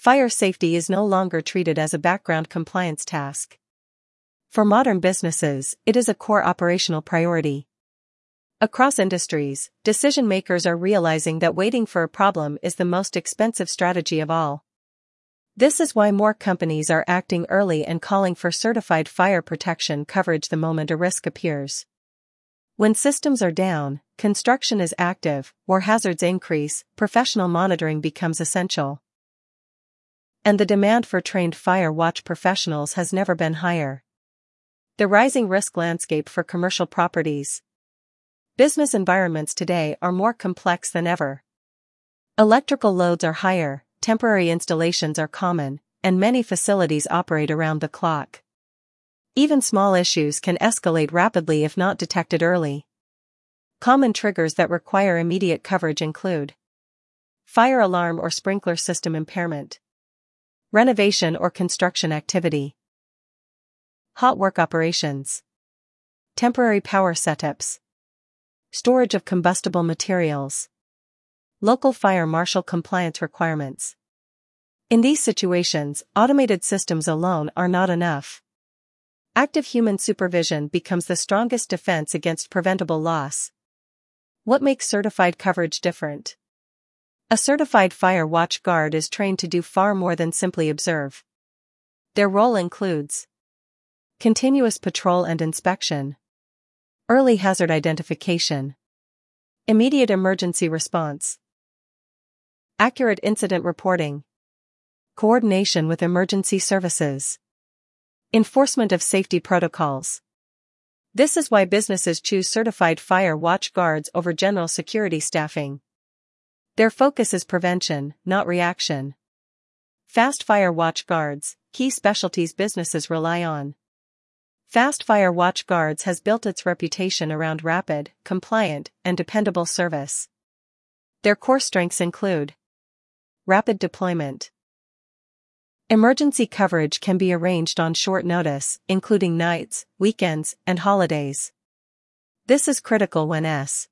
Fire safety is no longer treated as a background compliance task. For modern businesses, it is a core operational priority. Across industries, decision-makers are realizing that waiting for a problem is the most expensive strategy of all. This is why more companies are acting early and calling for certified fire protection coverage the moment a risk appears. When systems are down, construction is active, or hazards increase, professional monitoring becomes essential. And the demand for trained fire watch professionals has never been higher. The rising risk landscape for commercial properties. Business environments today are more complex than ever. Electrical loads are higher, temporary installations are common, and many facilities operate around the clock. Even small issues can escalate rapidly if not detected early. Common triggers that require immediate coverage include fire alarm or sprinkler system impairment, renovation or construction activity, hot work operations, temporary power setups, storage of combustible materials, local fire marshal compliance requirements. In these situations, automated systems alone are not enough. Active human supervision becomes the strongest defense against preventable loss. What makes certified coverage different? A certified fire watch guard is trained to do far more than simply observe. Their role includes continuous patrol and inspection, early hazard identification, immediate emergency response, accurate incident reporting, coordination with emergency services, enforcement of safety protocols. This is why businesses choose certified fire watch guards over general security staffing. Their focus is prevention, not reaction. Fast fire watch guards, key specialties businesses rely on. Fast Fire Watch Guards has built its reputation around rapid, compliant, and dependable service. Their core strengths include rapid deployment. Emergency coverage can be arranged on short notice, including nights, weekends, and holidays. This is critical when